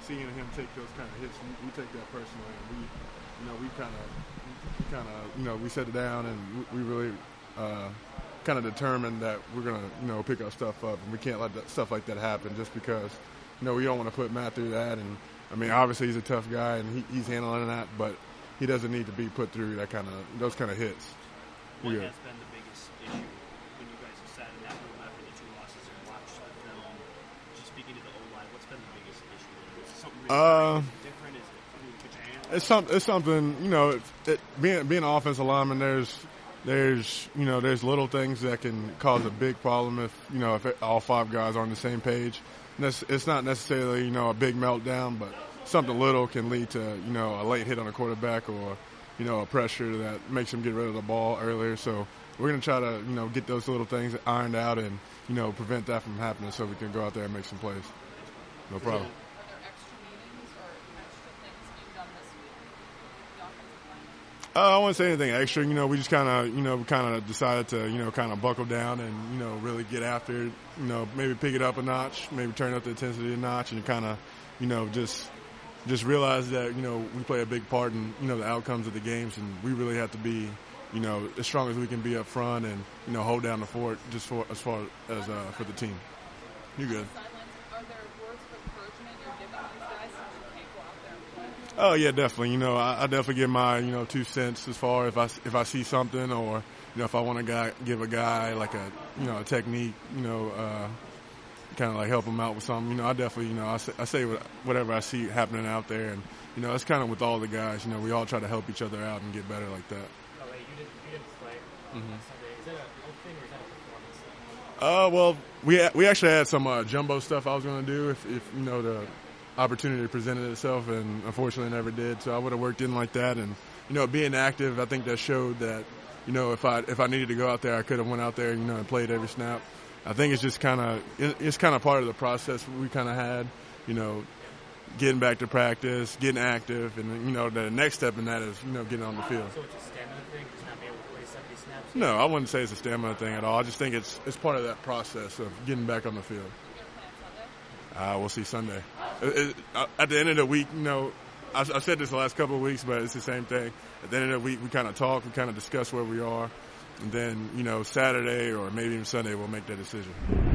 seeing him take those kind of hits, we take that personally, and we sat it down, and we really kind of determined that we're gonna pick our stuff up, and we can't let stuff like that happen just because we don't want to put Matt through that. And I mean, obviously he's a tough guy, and he's handling that, but he doesn't need to be put through those kind of hits. What has been the biggest issue when you guys have sat in that room after the 2 losses and watched the film? Just speaking to the O-line, what's been the biggest issue? Is it something really different? Is it It's something, being an offensive lineman, there's little things that can cause a big problem if all 5 guys are on the same page. And it's not necessarily a big meltdown, but something little can lead to a late hit on a quarterback or a pressure that makes him get rid of the ball earlier. So we're going to try to get those little things ironed out and prevent that from happening so we can go out there and make some plays. No problem. I wouldn't say anything extra. We just kind of decided to, kind of buckle down and, really get after it. Maybe pick it up a notch, maybe turn up the intensity a notch, and kind of, just realize that, we play a big part in, the outcomes of the games, and we really have to be, as strong as we can be up front and, hold down the fort just as far as for the team. You're good. Oh yeah, definitely. I definitely give my 2 cents as far if I see something, or if I want to give a guy like a technique, kind of like help him out with something. I definitely I say whatever I see happening out there, and it's kind of with all the guys. We all try to help each other out and get better like that. Oh, wait, you didn't play Sunday. Is that a health thing or is that a performance thing? Well, we actually had some jumbo stuff I was going to do if the opportunity presented itself, and unfortunately never did. So I would have worked in like that, and being active, I think that showed that if I needed to go out there, I could have went out there and played every snap. I think it's just kind of part of the process we kind of had, getting back to practice, getting active, and the next step in that is getting on the field. So it's a stamina thing, just not being able to play 70 snaps? No, I wouldn't say it's a stamina thing at all. I just think it's part of that process of getting back on the field. We'll see Sunday. At the end of the week, I said this the last couple of weeks, but it's the same thing. At the end of the week, we kind of talk, we kind of discuss where we are, and then, Saturday or maybe even Sunday, we'll make that decision.